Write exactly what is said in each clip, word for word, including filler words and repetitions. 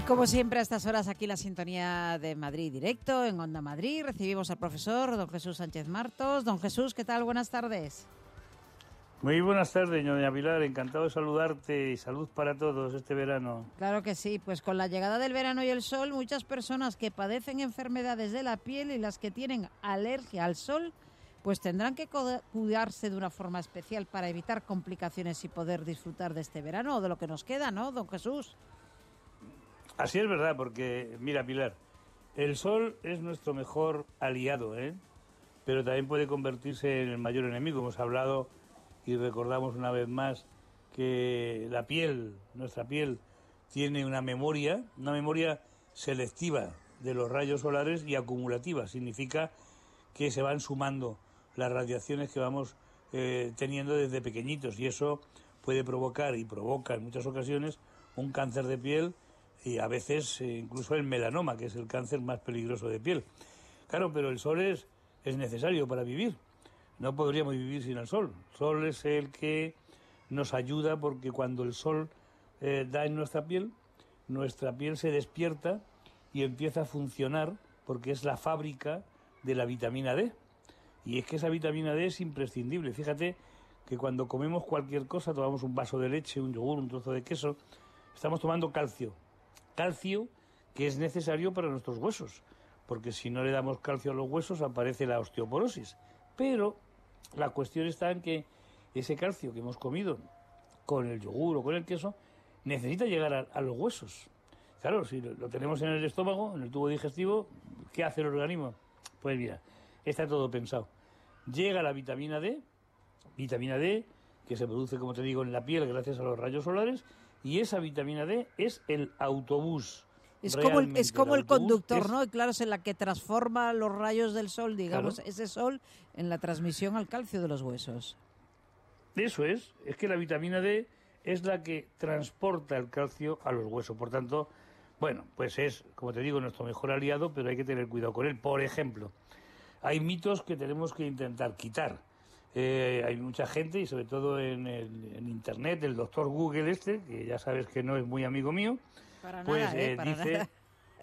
Como siempre, a estas horas aquí la sintonía de Madrid Directo, en Onda Madrid. Recibimos al profesor don Jesús Sánchez Martos. Don Jesús, ¿qué tal? Buenas tardes. Muy buenas tardes, doña Pilar. Encantado de saludarte y salud para todos este verano. Claro que sí. Pues con la llegada del verano y el sol, muchas personas que padecen enfermedades de la piel y las que tienen alergia al sol, pues tendrán que cuidarse de una forma especial para evitar complicaciones y poder disfrutar de este verano o de lo que nos queda, ¿no, don Jesús? Así es verdad, porque, mira, Pilar, el sol es nuestro mejor aliado, ¿eh? Pero también puede convertirse en el mayor enemigo. Hemos hablado y recordamos una vez más que la piel, nuestra piel, tiene una memoria, una memoria selectiva de los rayos solares y acumulativa. Significa que se van sumando las radiaciones que vamos eh, teniendo desde pequeñitos, y eso puede provocar y provoca en muchas ocasiones un cáncer de piel y a veces eh, incluso el melanoma, que es el cáncer más peligroso de piel. Claro, pero el sol es, es necesario para vivir. No podríamos vivir sin el sol. El sol es el que nos ayuda, porque cuando el sol eh, da en nuestra piel, nuestra piel se despierta y empieza a funcionar, porque es la fábrica de la vitamina D. Y es que esa vitamina D es imprescindible. Fíjate que cuando comemos cualquier cosa, tomamos un vaso de leche, un yogur, un trozo de queso, estamos tomando calcio. Calcio que es necesario para nuestros huesos, porque si no le damos calcio a los huesos aparece la osteoporosis. Pero la cuestión está en que ese calcio que hemos comido con el yogur o con el queso necesita llegar a, a los huesos. Claro, si lo, lo tenemos en el estómago, en el tubo digestivo, ¿qué hace el organismo? Pues mira, está todo pensado. Llega la vitamina D, vitamina D que se produce, como te digo, en la piel gracias a los rayos solares, y esa vitamina D es el autobús. Es como el, es como el, el conductor, es... ¿no? Y claro, es en la que transforma los rayos del sol, digamos, claro, ese sol en la transmisión al calcio de los huesos. Eso es, es que la vitamina D es la que transporta el calcio a los huesos. Por tanto, bueno, pues es, como te digo, nuestro mejor aliado, pero hay que tener cuidado con él. Por ejemplo, hay mitos que tenemos que intentar quitar. Eh, hay mucha gente, y sobre todo en, el, en Internet, el doctor Google este, que ya sabes que no es muy amigo mío, para pues nada, eh, eh, para dice, nada.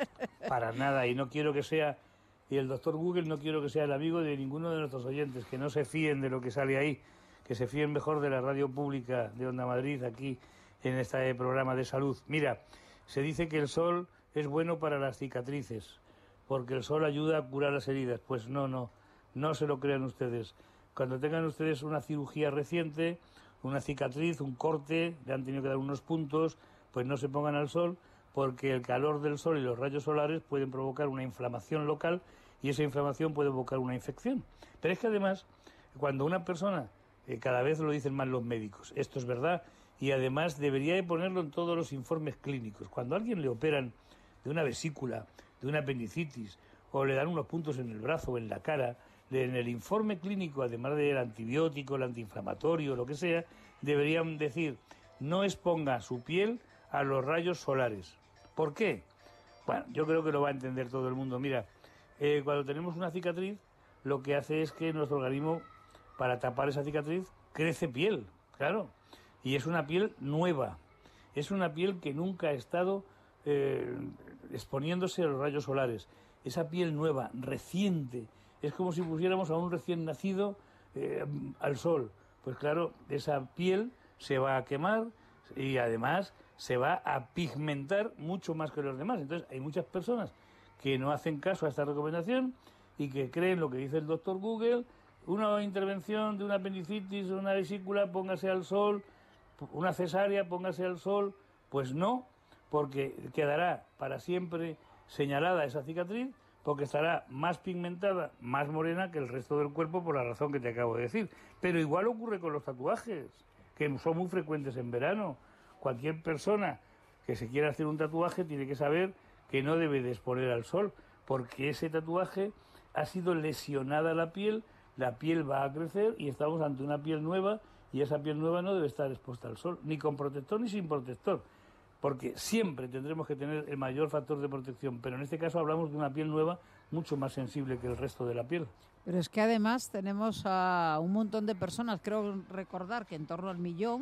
para nada, y no quiero que sea, y el doctor Google no quiero que sea el amigo de ninguno de nuestros oyentes, que no se fíen de lo que sale ahí, que se fíen mejor de la radio pública de Onda Madrid, aquí en este programa de salud. Mira, se dice que el sol es bueno para las cicatrices, porque el sol ayuda a curar las heridas. Pues no, no, no se lo crean ustedes. Cuando tengan ustedes una cirugía reciente, una cicatriz, un corte, le han tenido que dar unos puntos, pues no se pongan al sol, porque el calor del sol y los rayos solares pueden provocar una inflamación local, y esa inflamación puede provocar una infección. Pero es que además, cuando una persona, eh, cada vez lo dicen más los médicos, esto es verdad, y además debería de ponerlo en todos los informes clínicos. Cuando a alguien le operan de una vesícula, de una apendicitis, o le dan unos puntos en el brazo o en la cara, en el informe clínico, además del antibiótico, el antiinflamatorio, lo que sea, deberían decir: no exponga su piel a los rayos solares. ¿Por qué? Bueno, yo creo que lo va a entender todo el mundo. Mira, eh, cuando tenemos una cicatriz, lo que hace es que nuestro organismo, para tapar esa cicatriz, crece piel, claro. Y es una piel nueva. Es una piel que nunca ha estado eh, exponiéndose a los rayos solares. Esa piel nueva, reciente. Es como si pusiéramos a un recién nacido eh, al sol. Pues claro, esa piel se va a quemar y además se va a pigmentar mucho más que los demás. Entonces hay muchas personas que no hacen caso a esta recomendación y que creen lo que dice el doctor Google: una intervención de una apendicitis, una vesícula, póngase al sol, una cesárea, póngase al sol. Pues no, porque quedará para siempre señalada esa cicatriz, porque estará más pigmentada, más morena que el resto del cuerpo, por la razón que te acabo de decir. Pero igual ocurre con los tatuajes, que son muy frecuentes en verano. Cualquier persona que se quiera hacer un tatuaje tiene que saber que no debe de exponer al sol, porque ese tatuaje ha sido lesionada la piel, la piel va a crecer y estamos ante una piel nueva, y esa piel nueva no debe estar expuesta al sol, ni con protector ni sin protector. Porque siempre tendremos que tener el mayor factor de protección, pero en este caso hablamos de una piel nueva mucho más sensible que el resto de la piel. Pero es que además tenemos a un montón de personas, creo recordar que en torno al millón,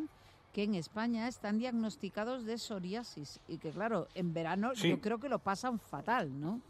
que en España están diagnosticados de psoriasis y que, claro, en verano Sí. yo creo que lo pasan fatal, ¿no?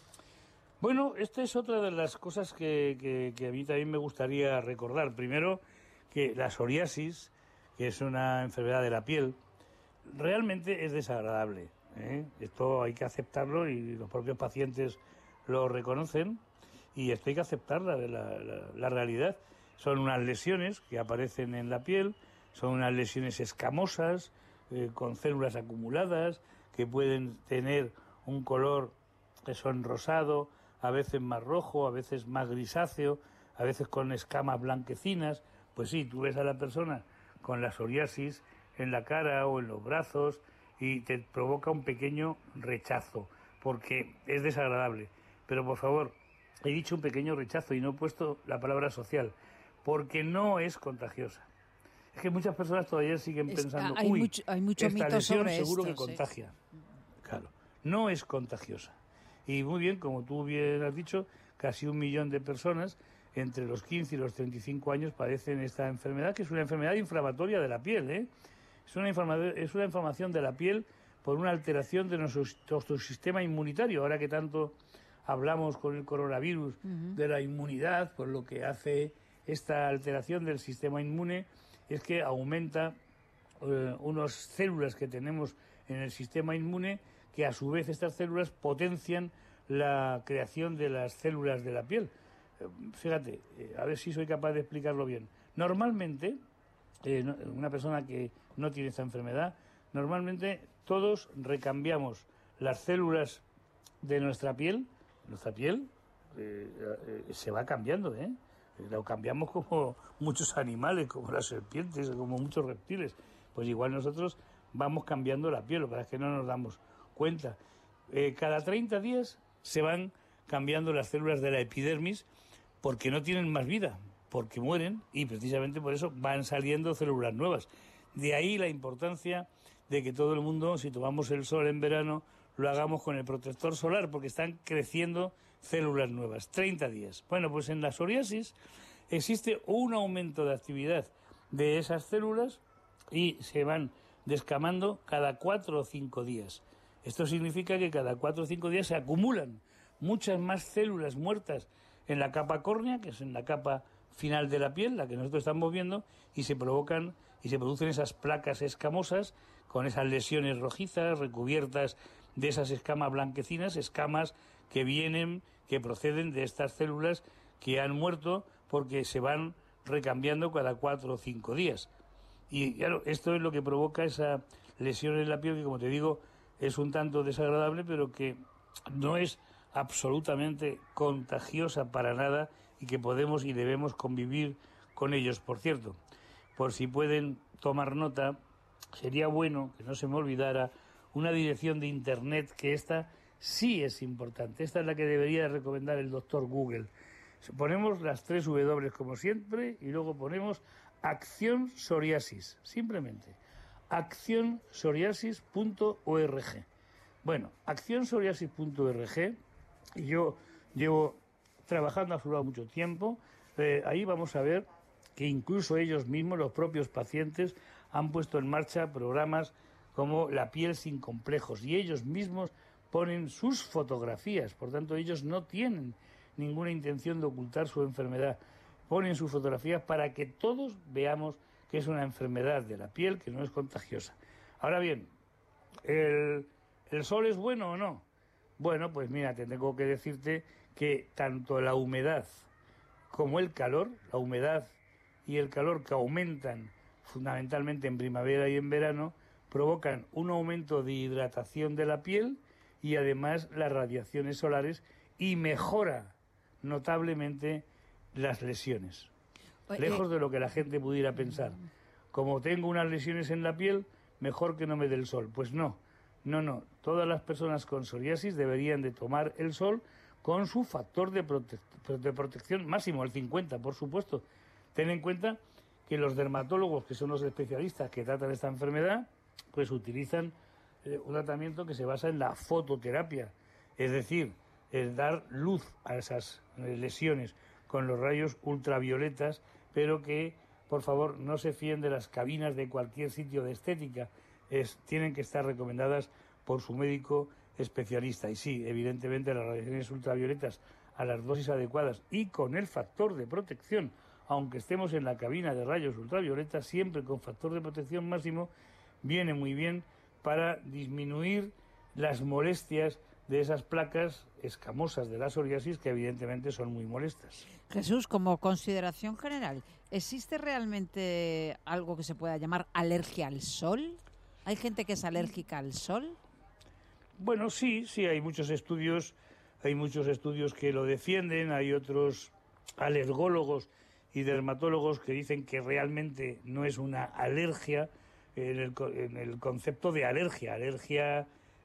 Bueno, esta es otra de las cosas que, que, que a mí también me gustaría recordar. Primero, que la psoriasis, que es una enfermedad de la piel, realmente es desagradable, ¿eh? Esto hay que aceptarlo y los propios pacientes lo reconocen y esto hay que aceptarla, la, la, la realidad. Son unas lesiones que aparecen en la piel, son unas lesiones escamosas, eh, con células acumuladas, que pueden tener un color que son rosado, a veces más rojo, a veces más grisáceo, a veces con escamas blanquecinas. Pues sí, tú ves a la persona con la psoriasis en la cara o en los brazos y te provoca un pequeño rechazo, porque es desagradable. Pero por favor, he dicho un pequeño rechazo y no he puesto la palabra social, porque no es contagiosa. Es que muchas personas todavía siguen Es- pensando, hay uy, mucho, hay mucho esta mito lesión sobre seguro esto, que sí. contagia. Claro, no es contagiosa. Y muy bien, como tú bien has dicho, casi un millón de personas entre los quince y los treinta y cinco años padecen esta enfermedad, que es una enfermedad inflamatoria de la piel, ¿eh? Es una, informa- es una inflamación de la piel por una alteración de nuestro, nuestro sistema inmunitario. Ahora que tanto hablamos con el coronavirus Ujú. de la inmunidad, pues lo que hace esta alteración del sistema inmune es que aumenta eh, unas células que tenemos en el sistema inmune, que a su vez estas células potencian la creación de las células de la piel. Eh, Fíjate, eh, a ver si soy capaz de explicarlo bien. Normalmente, eh, no- una persona que no tiene esta enfermedad, normalmente todos recambiamos las células de nuestra piel, nuestra piel eh, eh, se va cambiando, ¿eh? Lo cambiamos como muchos animales, como las serpientes, como muchos reptiles. Pues igual nosotros vamos cambiando la piel, lo que pasa es que no nos damos cuenta. Eh, cada treinta días se van cambiando las células de la epidermis porque no tienen más vida, porque mueren y precisamente por eso van saliendo células nuevas. De ahí la importancia de que todo el mundo, si tomamos el sol en verano, lo hagamos con el protector solar, porque están creciendo células nuevas. treinta días. Bueno, pues en la psoriasis existe un aumento de actividad de esas células y se van descamando cada cuatro o cinco días. Esto significa que cada cuatro o cinco días se acumulan muchas más células muertas en la capa córnea, que es en la capa final de la piel, la que nosotros estamos viendo, y se provocan y se producen esas placas escamosas con esas lesiones rojizas recubiertas de esas escamas blanquecinas, escamas que vienen, que proceden de estas células que han muerto porque se van recambiando cada cuatro o cinco días. Y claro, esto es lo que provoca esa lesión en la piel que, como te digo, es un tanto desagradable, pero que no es absolutamente contagiosa para nada y que podemos y debemos convivir con ellos. Por cierto, por si pueden tomar nota, sería bueno que no se me olvidara una dirección de internet, que esta sí es importante. Esta es la que debería recomendar el doctor Google. Ponemos las tres W como siempre y luego ponemos Acción Psoriasis, simplemente. acción psoriasis punto org. Bueno, acción psoriasis punto org, y yo llevo trabajando a su lado mucho tiempo. Eh, ahí vamos a ver que incluso ellos mismos, los propios pacientes, han puesto en marcha programas como La piel sin complejos, y ellos mismos ponen sus fotografías. Por tanto, ellos no tienen ninguna intención de ocultar su enfermedad. Ponen sus fotografías para que todos veamos que es una enfermedad de la piel, que no es contagiosa. Ahora bien, ¿el, el sol es bueno o no? Bueno, pues mira, te tengo que decirte que tanto la humedad como el calor, la humedad y el calor, que aumentan fundamentalmente en primavera y en verano, provocan un aumento de hidratación de la piel y además las radiaciones solares, y mejora notablemente las lesiones. Oye, Lejos de lo que la gente pudiera pensar. Como tengo unas lesiones en la piel, mejor que no me dé el sol. Pues no, no, no. Todas las personas con psoriasis deberían de tomar el sol con su factor de, prote- de protección máximo, el cincuenta, por supuesto. Ten en cuenta que los dermatólogos, que son los especialistas que tratan esta enfermedad, pues utilizan eh, un tratamiento que se basa en la fototerapia, es decir, el dar luz a esas eh, lesiones con los rayos ultravioletas, pero que por favor, no se fíen de las cabinas de cualquier sitio de estética. Es, tienen que estar recomendadas por su médico especialista. Y sí, evidentemente las radiaciones ultravioletas a las dosis adecuadas y con el factor de protección, aunque estemos en la cabina de rayos ultravioletas, siempre con factor de protección máximo, viene muy bien para disminuir las molestias de esas placas escamosas de la psoriasis, que evidentemente son muy molestas. Jesús, como consideración general, ¿existe realmente algo que se pueda llamar alergia al sol? ¿Hay gente que es alérgica al sol? Bueno, sí, sí, hay muchos estudios, hay muchos estudios que lo defienden, hay otros alergólogos y dermatólogos que dicen que realmente no es una alergia en el, en el concepto de alergia. Alergia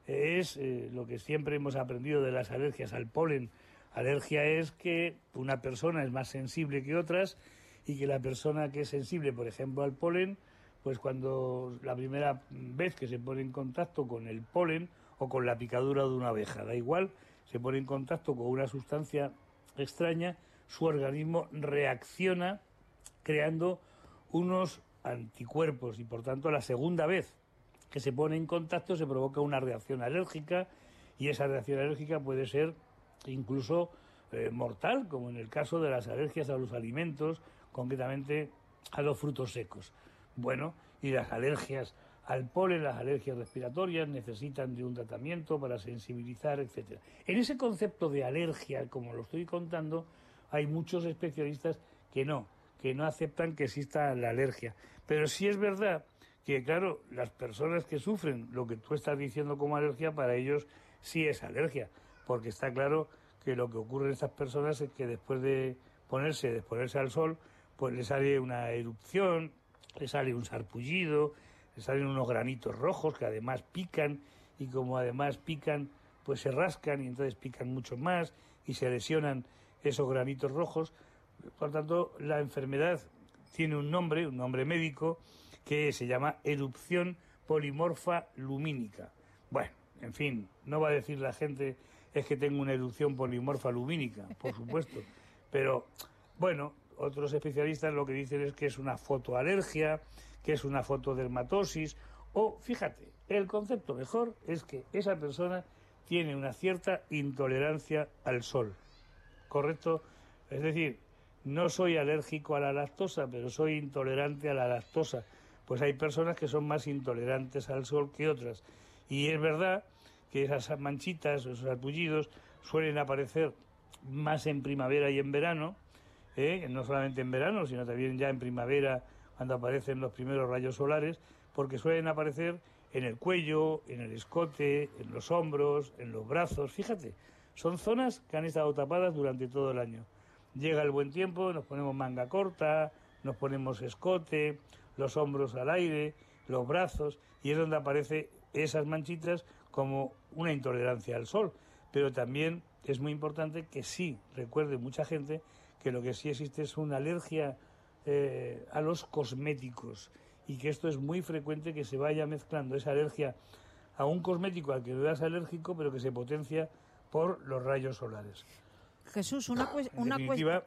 es eh, lo que siempre hemos aprendido de las alergias al polen. Alergia es que una persona es más sensible que otras y que la persona que es sensible, por ejemplo, al polen, pues cuando la primera vez que se pone en contacto con el polen o con la picadura de una abeja, da igual, se pone en contacto con una sustancia extraña, su organismo reacciona creando unos anticuerpos y por tanto la segunda vez que se pone en contacto se provoca una reacción alérgica y esa reacción alérgica puede ser incluso eh, mortal, como en el caso de las alergias a los alimentos, concretamente a los frutos secos. Bueno, y las alergias al polen, las alergias respiratorias necesitan de un tratamiento para sensibilizar, etcétera. En ese concepto de alergia, como lo estoy contando, hay muchos especialistas que no, que no aceptan que exista la alergia. Pero sí es verdad que, claro, las personas que sufren lo que tú estás diciendo como alergia, para ellos sí es alergia, porque está claro que lo que ocurre en estas personas es que después de ponerse, de exponerse al sol, pues les sale una erupción, les sale un sarpullido, les salen unos granitos rojos que además pican, y como además pican, pues se rascan y entonces pican mucho más y se lesionan esos granitos rojos. Por tanto, la enfermedad tiene un nombre, un nombre médico, que se llama erupción polimorfa lumínica. Bueno, en fin, no va a decir la gente es que tengo una erupción polimorfa lumínica, por supuesto, pero bueno, otros especialistas lo que dicen es que es una fotoalergia, que es una fotodermatosis, o fíjate, el concepto mejor es que esa persona tiene una cierta intolerancia al sol, ¿correcto? Es decir, no soy alérgico a la lactosa, pero soy intolerante a la lactosa. Pues hay personas que son más intolerantes al sol que otras. Y es verdad que esas manchitas, esos sarpullidos, suelen aparecer más en primavera y en verano, ¿eh? No solamente en verano, sino también ya en primavera, cuando aparecen los primeros rayos solares, porque suelen aparecer en el cuello, en el escote, en los hombros, en los brazos. Fíjate, son zonas que han estado tapadas durante todo el año. Llega el buen tiempo, nos ponemos manga corta, nos ponemos escote, los hombros al aire, los brazos, y es donde aparecen esas manchitas como una intolerancia al sol. Pero también es muy importante que sí recuerde mucha gente que lo que sí existe es una alergia eh, a los cosméticos, y que esto es muy frecuente, que se vaya mezclando esa alergia a un cosmético al que no eres alérgico, pero que se potencia por los rayos solares. Jesús, una cuestión... En definitiva,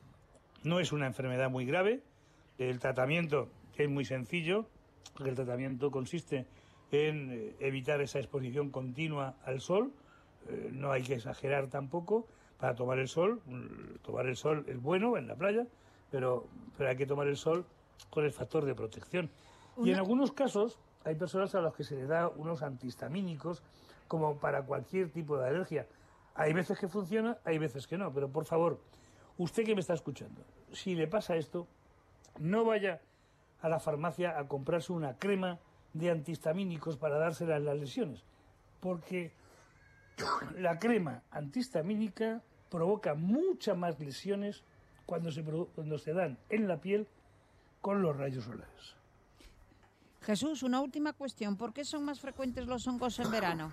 no es una enfermedad muy grave. El tratamiento es muy sencillo, porque el tratamiento consiste en eh, evitar esa exposición continua al sol. Eh, no hay que exagerar tampoco para tomar el sol. Tomar el sol es bueno en la playa, pero, pero hay que tomar el sol con el factor de protección. Una... Y en algunos casos hay personas a las que se les da unos antihistamínicos, como para cualquier tipo de alergia. Hay veces que funciona, hay veces que no, pero por favor, usted que me está escuchando, si le pasa esto, no vaya a la farmacia a comprarse una crema de antihistamínicos para dársela en las lesiones, porque la crema antihistamínica provoca muchas más lesiones cuando se, cuando se dan en la piel con los rayos solares. Jesús, una última cuestión. ¿Por qué son más frecuentes los hongos en verano?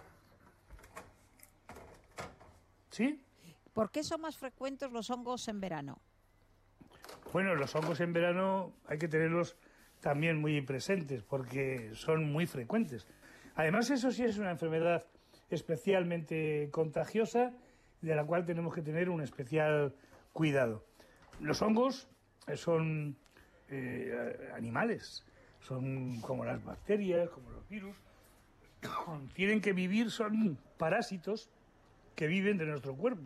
¿Sí? ¿Por qué son más frecuentes los hongos en verano? Bueno, los hongos en verano hay que tenerlos también muy presentes porque son muy frecuentes. Además, eso sí es una enfermedad especialmente contagiosa, de la cual tenemos que tener un especial cuidado. Los hongos son eh, animales, son como las bacterias, como los virus, tienen que vivir, son parásitos que viven de nuestro cuerpo.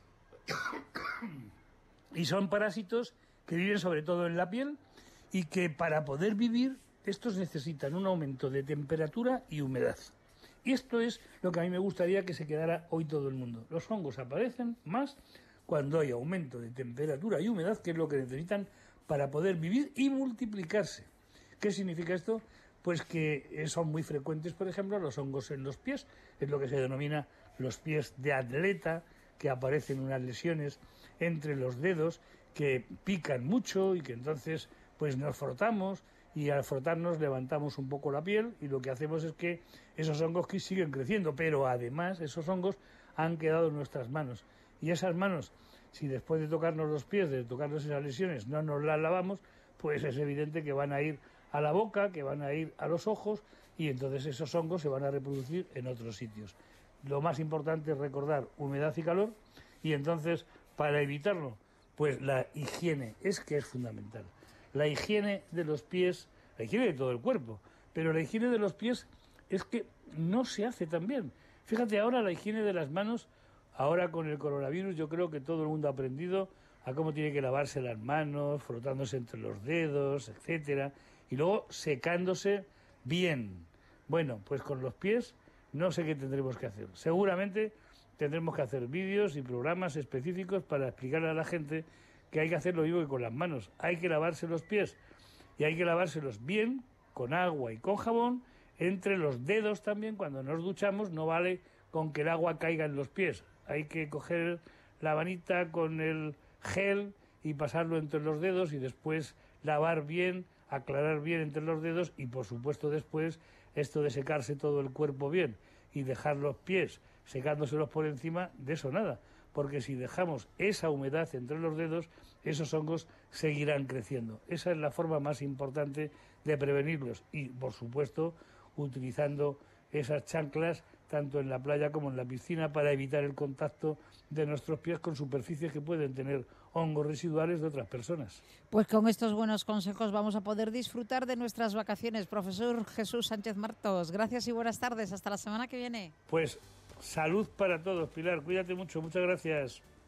Y son parásitos que viven sobre todo en la piel y que para poder vivir estos necesitan un aumento de temperatura y humedad. Y esto es lo que a mí me gustaría que se quedara hoy todo el mundo. Los hongos aparecen más cuando hay aumento de temperatura y humedad, que es lo que necesitan para poder vivir y multiplicarse. ¿Qué significa esto? Pues que son muy frecuentes, por ejemplo, los hongos en los pies, es lo que se denomina los pies de atleta, que aparecen unas lesiones entre los dedos que pican mucho y que entonces pues nos frotamos y al frotarnos levantamos un poco la piel y lo que hacemos es que esos hongos que siguen creciendo, pero además esos hongos han quedado en nuestras manos y esas manos, si después de tocarnos los pies, de tocarnos esas lesiones, no nos las lavamos, pues es evidente que van a ir a la boca, que van a ir a los ojos y entonces esos hongos se van a reproducir en otros sitios. Lo más importante es recordar humedad y calor y entonces para evitarlo, pues la higiene es que es fundamental. La higiene de los pies, la higiene de todo el cuerpo, pero la higiene de los pies es que no se hace tan bien. Fíjate ahora la higiene de las manos, ahora con el coronavirus yo creo que todo el mundo ha aprendido a cómo tiene que lavarse las manos, frotándose entre los dedos, etcétera, y luego secándose bien. Bueno, pues con los pies no sé qué tendremos que hacer. Seguramente tendremos que hacer vídeos y programas específicos para explicarle a la gente que hay que hacer lo mismo que con las manos. Hay que lavarse los pies y hay que lavárselos bien, con agua y con jabón, entre los dedos también. Cuando nos duchamos no vale con que el agua caiga en los pies. Hay que coger la manita con el gel y pasarlo entre los dedos y después lavar bien, aclarar bien entre los dedos y por supuesto después esto de secarse todo el cuerpo bien y dejar los pies secándoselos por encima, de eso nada, porque si dejamos esa humedad entre los dedos, esos hongos seguirán creciendo. Esa es la forma más importante de prevenirlos y, por supuesto, utilizando esas chanclas tanto en la playa como en la piscina para evitar el contacto de nuestros pies con superficies que pueden tener hongos residuales de otras personas. Pues con estos buenos consejos vamos a poder disfrutar de nuestras vacaciones. Profesor Jesús Sánchez Martos, gracias y buenas tardes. Hasta la semana que viene. Pues salud para todos, Pilar. Cuídate mucho. Muchas gracias.